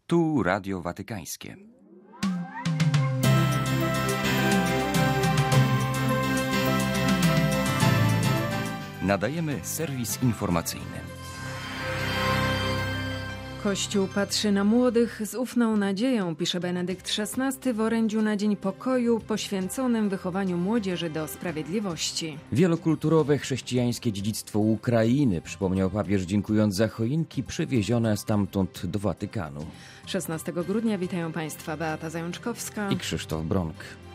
Tu Radio Watykańskie. Nadajemy serwis informacyjny. Kościół patrzy na młodych z ufną nadzieją, pisze Benedykt XVI w orędziu na Dzień Pokoju poświęconym wychowaniu młodzieży do sprawiedliwości. Wielokulturowe chrześcijańskie dziedzictwo Ukrainy, przypomniał papież, dziękując za choinki przywiezione stamtąd do Watykanu. 16 grudnia witają Państwa Beata Zajączkowska i Krzysztof Bronk.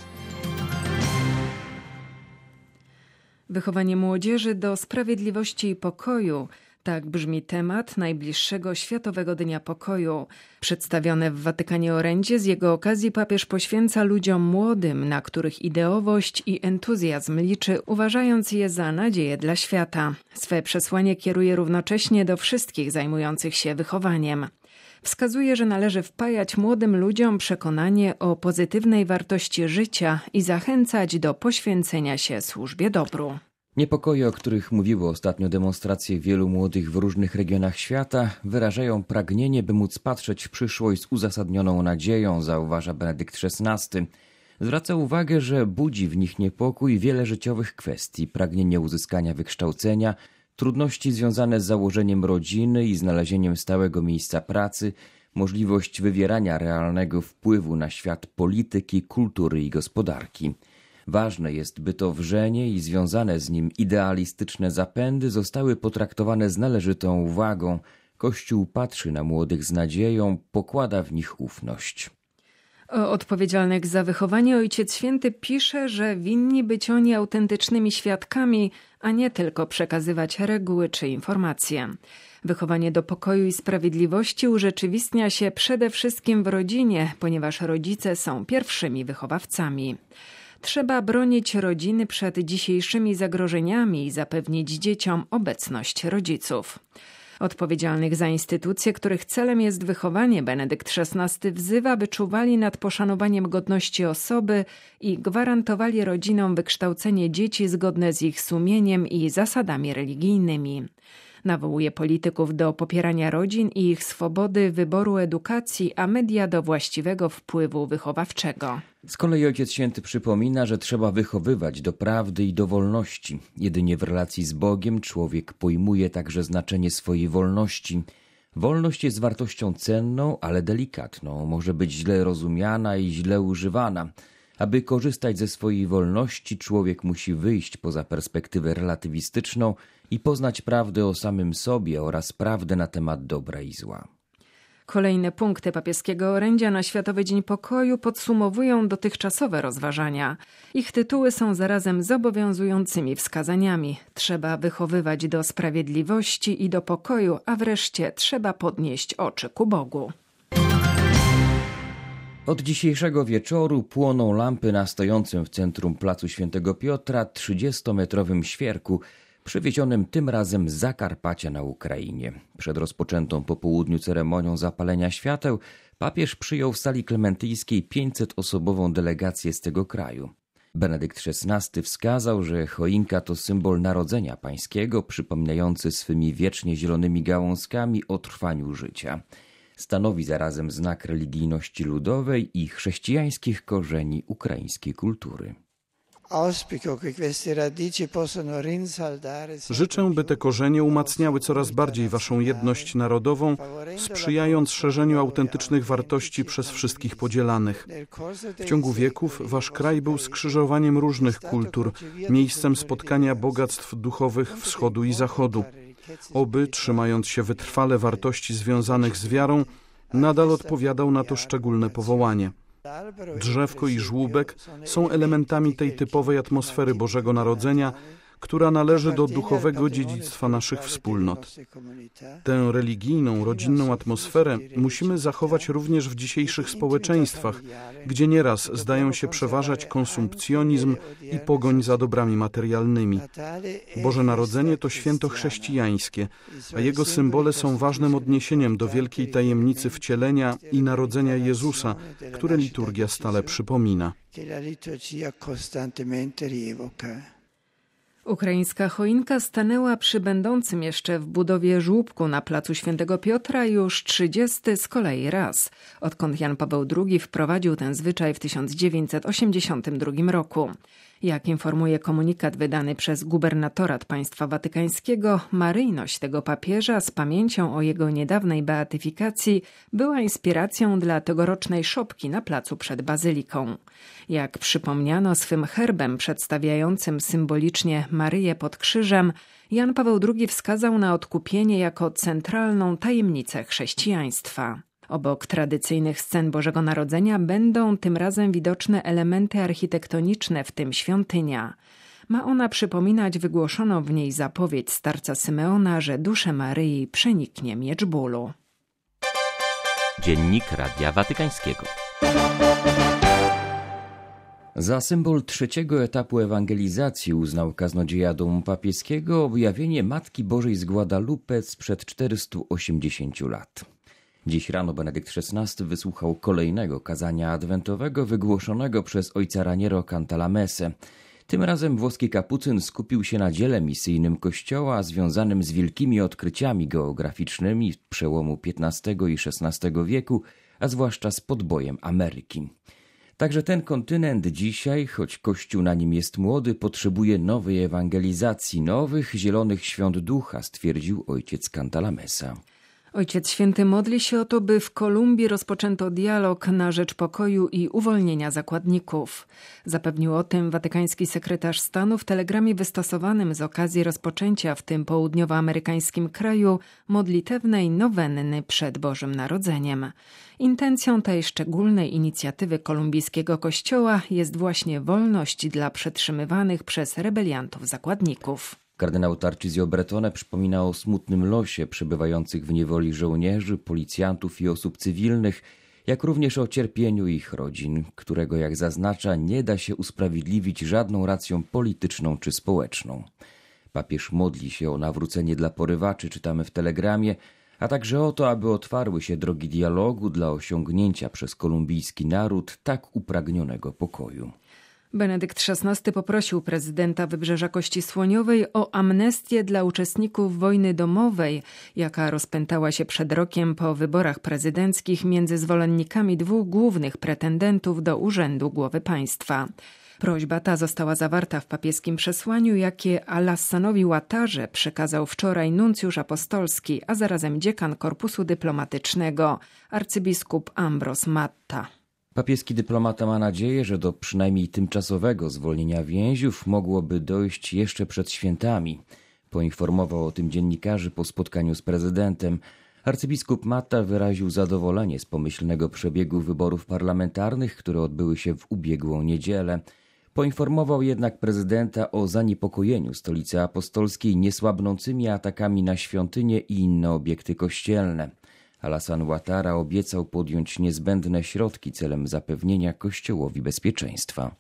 Wychowanie młodzieży do sprawiedliwości i pokoju. Tak brzmi temat najbliższego Światowego Dnia Pokoju. Przedstawione w Watykanie orędzie z jego okazji papież poświęca ludziom młodym, na których ideowość i entuzjazm liczy, uważając je za nadzieję dla świata. Swe przesłanie kieruje równocześnie do wszystkich zajmujących się wychowaniem. Wskazuje, że należy wpajać młodym ludziom przekonanie o pozytywnej wartości życia i zachęcać do poświęcenia się służbie dobru. Niepokoje, o których mówiły ostatnio demonstracje wielu młodych w różnych regionach świata, wyrażają pragnienie, by móc patrzeć w przyszłość z uzasadnioną nadzieją, zauważa Benedykt XVI. Zwraca uwagę, że budzi w nich niepokój wiele życiowych kwestii, pragnienie uzyskania wykształcenia, trudności związane z założeniem rodziny i znalezieniem stałego miejsca pracy, możliwość wywierania realnego wpływu na świat polityki, kultury i gospodarki. Ważne jest, by to wrzenie i związane z nim idealistyczne zapędy zostały potraktowane z należytą uwagą. Kościół patrzy na młodych z nadzieją, pokłada w nich ufność. O odpowiedzialnych za wychowanie Ojciec Święty pisze, że winni być oni autentycznymi świadkami, a nie tylko przekazywać reguły czy informacje. Wychowanie do pokoju i sprawiedliwości urzeczywistnia się przede wszystkim w rodzinie, ponieważ rodzice są pierwszymi wychowawcami. Trzeba bronić rodziny przed dzisiejszymi zagrożeniami i zapewnić dzieciom obecność rodziców. Odpowiedzialnych za instytucje, których celem jest wychowanie, Benedykt XVI wzywa, by czuwali nad poszanowaniem godności osoby i gwarantowali rodzinom wykształcenie dzieci zgodne z ich sumieniem i zasadami religijnymi. Nawołuje polityków do popierania rodzin i ich swobody wyboru edukacji, a media do właściwego wpływu wychowawczego. Z kolei Ojciec Święty przypomina, że trzeba wychowywać do prawdy i do wolności. Jedynie w relacji z Bogiem człowiek pojmuje także znaczenie swojej wolności. Wolność jest wartością cenną, ale delikatną. Może być źle rozumiana i źle używana. Aby korzystać ze swojej wolności, człowiek musi wyjść poza perspektywę relatywistyczną i poznać prawdę o samym sobie oraz prawdę na temat dobra i zła. Kolejne punkty papieskiego orędzia na Światowy Dzień Pokoju podsumowują dotychczasowe rozważania. Ich tytuły są zarazem zobowiązującymi wskazaniami. Trzeba wychowywać do sprawiedliwości i do pokoju, a wreszcie trzeba podnieść oczy ku Bogu. Od dzisiejszego wieczoru płoną lampy na stojącym w centrum placu Świętego Piotra 30-metrowym świerku, przywiezionym tym razem z Zakarpacia na Ukrainie. Przed rozpoczętą po południu ceremonią zapalenia świateł papież przyjął w sali klementyjskiej 500-osobową delegację z tego kraju. Benedykt XVI wskazał, że choinka to symbol narodzenia pańskiego, przypominający swymi wiecznie zielonymi gałązkami o trwaniu życia. Stanowi zarazem znak religijności ludowej i chrześcijańskich korzeni ukraińskiej kultury. Życzę, by te korzenie umacniały coraz bardziej waszą jedność narodową, sprzyjając szerzeniu autentycznych wartości przez wszystkich podzielanych. W ciągu wieków wasz kraj był skrzyżowaniem różnych kultur, miejscem spotkania bogactw duchowych wschodu i zachodu. Oby, trzymając się wytrwale wartości związanych z wiarą, nadal odpowiadał na to szczególne powołanie. Drzewko i żłóbek są elementami tej typowej atmosfery Bożego Narodzenia, która należy do duchowego dziedzictwa naszych wspólnot. Tę religijną, rodzinną atmosferę musimy zachować również w dzisiejszych społeczeństwach, gdzie nieraz zdają się przeważać konsumpcjonizm i pogoń za dobrami materialnymi. Boże Narodzenie to święto chrześcijańskie, a jego symbole są ważnym odniesieniem do wielkiej tajemnicy wcielenia i narodzenia Jezusa, które liturgia stale przypomina. Ukraińska choinka stanęła przy będącym jeszcze w budowie żłóbku na placu Świętego Piotra już 30 z kolei raz, odkąd Jan Paweł II wprowadził ten zwyczaj w 1982 roku. Jak informuje komunikat wydany przez gubernatorat państwa watykańskiego, maryjność tego papieża z pamięcią o jego niedawnej beatyfikacji była inspiracją dla tegorocznej szopki na placu przed bazyliką. Jak przypomniano swym herbem przedstawiającym symbolicznie Maryję pod krzyżem, Jan Paweł II wskazał na odkupienie jako centralną tajemnicę chrześcijaństwa. Obok tradycyjnych scen Bożego Narodzenia będą tym razem widoczne elementy architektoniczne, w tym świątynia. Ma ona przypominać wygłoszoną w niej zapowiedź starca Symeona, że duszę Maryi przeniknie miecz bólu. Dziennik Radia Watykańskiego. Za symbol trzeciego etapu ewangelizacji uznał kaznodzieja Domu Papieskiego objawienie Matki Bożej z Guadalupe sprzed 480 lat. Dziś rano Benedykt XVI wysłuchał kolejnego kazania adwentowego wygłoszonego przez ojca Raniero Cantalamesse. Tym razem włoski kapucyn skupił się na dziele misyjnym Kościoła związanym z wielkimi odkryciami geograficznymi przełomu XV i XVI wieku, a zwłaszcza z podbojem Ameryki. Także ten kontynent dzisiaj, choć Kościół na nim jest młody, potrzebuje nowej ewangelizacji, nowych zielonych świąt ducha, stwierdził ojciec Cantalamessa. Ojciec Święty modli się o to, by w Kolumbii rozpoczęto dialog na rzecz pokoju i uwolnienia zakładników. Zapewnił o tym watykański sekretarz stanu w telegramie wystosowanym z okazji rozpoczęcia w tym południowoamerykańskim kraju modlitewnej nowenny przed Bożym Narodzeniem. Intencją tej szczególnej inicjatywy kolumbijskiego kościoła jest właśnie wolność dla przetrzymywanych przez rebeliantów zakładników. Kardynał Tarcisio Bretone przypomina o smutnym losie przebywających w niewoli żołnierzy, policjantów i osób cywilnych, jak również o cierpieniu ich rodzin, którego, jak zaznacza, nie da się usprawiedliwić żadną racją polityczną czy społeczną. Papież modli się o nawrócenie dla porywaczy, czytamy w telegramie, a także o to, aby otwarły się drogi dialogu dla osiągnięcia przez kolumbijski naród tak upragnionego pokoju. Benedykt XVI poprosił prezydenta Wybrzeża Kości Słoniowej o amnestię dla uczestników wojny domowej, jaka rozpętała się przed rokiem po wyborach prezydenckich między zwolennikami dwóch głównych pretendentów do urzędu głowy państwa. Prośba ta została zawarta w papieskim przesłaniu, jakie Alassanowi Ouattarze przekazał wczoraj nuncjusz apostolski, a zarazem dziekan Korpusu Dyplomatycznego, arcybiskup Ambros Matta. Papieski dyplomata ma nadzieję, że do przynajmniej tymczasowego zwolnienia więźniów mogłoby dojść jeszcze przed świętami. Poinformował o tym dziennikarzy po spotkaniu z prezydentem. Arcybiskup Matta wyraził zadowolenie z pomyślnego przebiegu wyborów parlamentarnych, które odbyły się w ubiegłą niedzielę. Poinformował jednak prezydenta o zaniepokojeniu stolicy apostolskiej niesłabnącymi atakami na świątynie i inne obiekty kościelne. Alassane Ouattara obiecał podjąć niezbędne środki celem zapewnienia Kościołowi bezpieczeństwa.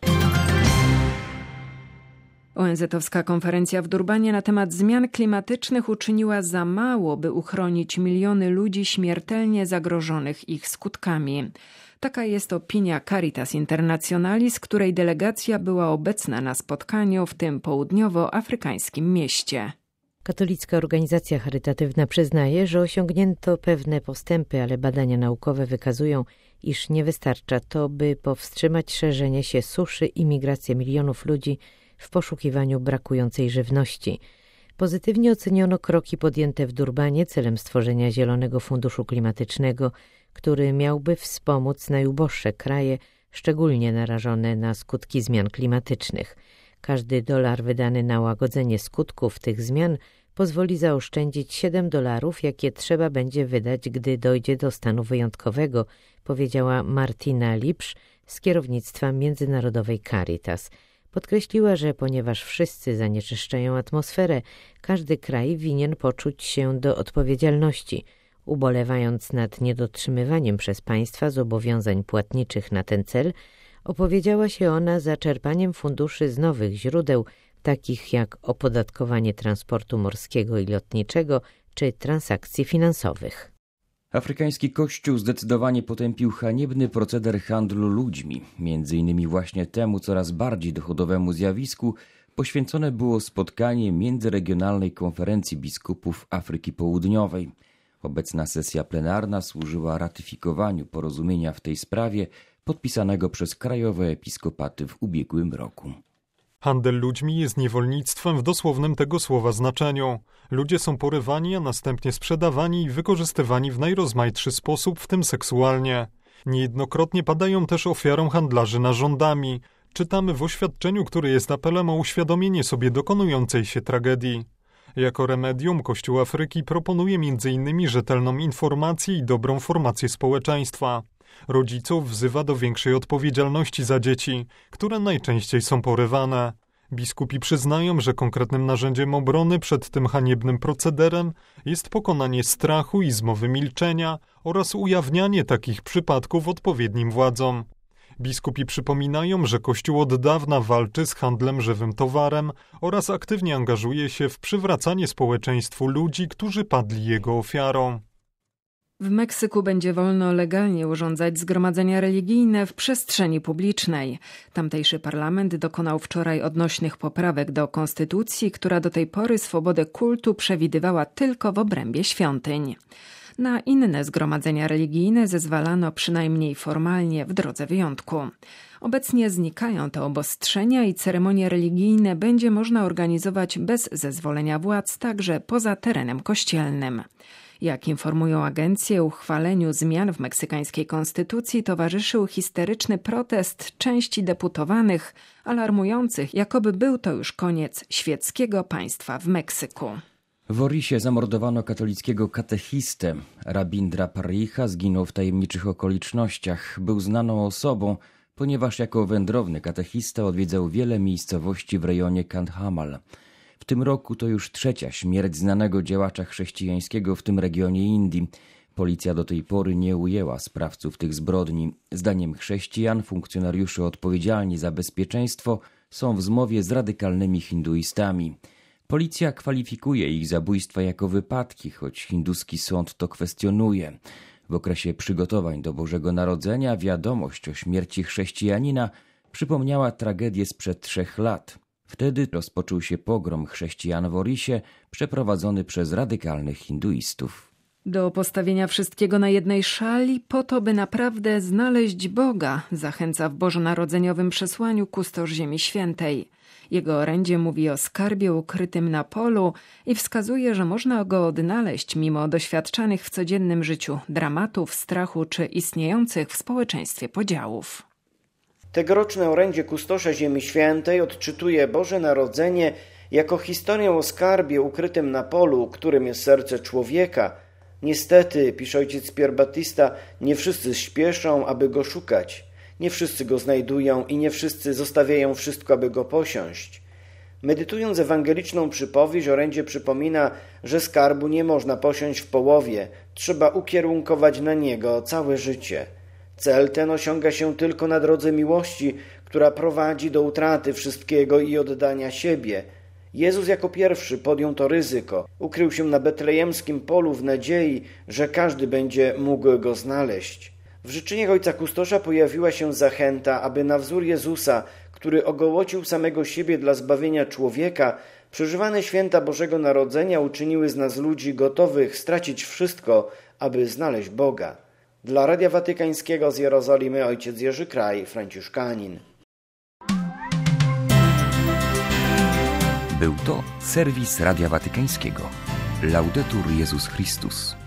ONZ-owska konferencja w Durbanie na temat zmian klimatycznych uczyniła za mało, by uchronić miliony ludzi śmiertelnie zagrożonych ich skutkami. Taka jest opinia Caritas Internationalis, której delegacja była obecna na spotkaniu w tym południowoafrykańskim mieście. Katolicka organizacja charytatywna przyznaje, że osiągnięto pewne postępy, ale badania naukowe wykazują, iż nie wystarcza to, by powstrzymać szerzenie się suszy i migrację milionów ludzi w poszukiwaniu brakującej żywności. Pozytywnie oceniono kroki podjęte w Durbanie celem stworzenia Zielonego Funduszu Klimatycznego, który miałby wspomóc najuboższe kraje, szczególnie narażone na skutki zmian klimatycznych. Każdy dolar wydany na łagodzenie skutków tych zmian pozwoli zaoszczędzić $7, jakie trzeba będzie wydać, gdy dojdzie do stanu wyjątkowego, powiedziała Martina Lipsz z kierownictwa międzynarodowej Caritas. Podkreśliła, że ponieważ wszyscy zanieczyszczają atmosferę, każdy kraj winien poczuć się do odpowiedzialności. Ubolewając nad niedotrzymywaniem przez państwa zobowiązań płatniczych na ten cel, opowiedziała się ona za czerpaniem funduszy z nowych źródeł, takich jak opodatkowanie transportu morskiego i lotniczego czy transakcji finansowych. Afrykański Kościół zdecydowanie potępił haniebny proceder handlu ludźmi. Między innymi właśnie temu coraz bardziej dochodowemu zjawisku poświęcone było spotkanie Międzyregionalnej Konferencji Biskupów Afryki Południowej. Obecna sesja plenarna służyła ratyfikowaniu porozumienia w tej sprawie podpisanego przez krajowe episkopaty w ubiegłym roku. Handel ludźmi jest niewolnictwem w dosłownym tego słowa znaczeniu. Ludzie są porywani, a następnie sprzedawani i wykorzystywani w najrozmaitszy sposób, w tym seksualnie. Niejednokrotnie padają też ofiarą handlarzy narządami. Czytamy w oświadczeniu, które jest apelem o uświadomienie sobie dokonującej się tragedii. Jako remedium Kościół Afryki proponuje m.in. rzetelną informację i dobrą formację społeczeństwa. Rodziców wzywa do większej odpowiedzialności za dzieci, które najczęściej są porywane. Biskupi przyznają, że konkretnym narzędziem obrony przed tym haniebnym procederem jest pokonanie strachu i zmowy milczenia oraz ujawnianie takich przypadków odpowiednim władzom. Biskupi przypominają, że Kościół od dawna walczy z handlem żywym towarem oraz aktywnie angażuje się w przywracanie społeczeństwu ludzi, którzy padli jego ofiarą. W Meksyku będzie wolno legalnie urządzać zgromadzenia religijne w przestrzeni publicznej. Tamtejszy parlament dokonał wczoraj odnośnych poprawek do konstytucji, która do tej pory swobodę kultu przewidywała tylko w obrębie świątyń. Na inne zgromadzenia religijne zezwalano przynajmniej formalnie w drodze wyjątku. Obecnie znikają te obostrzenia i ceremonie religijne będzie można organizować bez zezwolenia władz, także poza terenem kościelnym. Jak informują agencje, uchwaleniu zmian w meksykańskiej konstytucji towarzyszył histeryczny protest części deputowanych, alarmujących, jakoby był to już koniec świeckiego państwa w Meksyku. W Orisie zamordowano katolickiego katechistę. Rabindra Parricha zginął w tajemniczych okolicznościach. Był znaną osobą, ponieważ jako wędrowny katechista odwiedzał wiele miejscowości w rejonie Kandhamal. W tym roku to już trzecia śmierć znanego działacza chrześcijańskiego w tym regionie Indii. Policja do tej pory nie ujęła sprawców tych zbrodni. Zdaniem chrześcijan funkcjonariusze odpowiedzialni za bezpieczeństwo są w zmowie z radykalnymi hinduistami. Policja kwalifikuje ich zabójstwa jako wypadki, choć hinduski sąd to kwestionuje. W okresie przygotowań do Bożego Narodzenia wiadomość o śmierci chrześcijanina przypomniała tragedię sprzed 3 lat. Wtedy rozpoczął się pogrom chrześcijan w Orisie przeprowadzony przez radykalnych hinduistów. Do postawienia wszystkiego na jednej szali po to, by naprawdę znaleźć Boga, zachęca w bożonarodzeniowym przesłaniu kustosz Ziemi Świętej. Jego orędzie mówi o skarbie ukrytym na polu i wskazuje, że można go odnaleźć mimo doświadczanych w codziennym życiu dramatów, strachu czy istniejących w społeczeństwie podziałów. Tegoroczne orędzie kustosza Ziemi Świętej odczytuje Boże Narodzenie jako historię o skarbie ukrytym na polu, którym jest serce człowieka. Niestety, pisze ojciec Pier Battista, nie wszyscy śpieszą, aby go szukać. Nie wszyscy go znajdują i nie wszyscy zostawiają wszystko, aby go posiąść. Medytując ewangeliczną przypowieść, orędzie przypomina, że skarbu nie można posiąść w połowie, trzeba ukierunkować na niego całe życie. Cel ten osiąga się tylko na drodze miłości, która prowadzi do utraty wszystkiego i oddania siebie. Jezus jako pierwszy podjął to ryzyko. Ukrył się na betlejemskim polu w nadziei, że każdy będzie mógł go znaleźć. W życzeniach ojca kustosza pojawiła się zachęta, aby na wzór Jezusa, który ogołocił samego siebie dla zbawienia człowieka, przeżywane święta Bożego Narodzenia uczyniły z nas ludzi gotowych stracić wszystko, aby znaleźć Boga. Dla Radia Watykańskiego z Jerozolimy ojciec Jerzy Kraj, franciszkanin. Był to serwis Radia Watykańskiego. Laudetur Jezus Chrystus.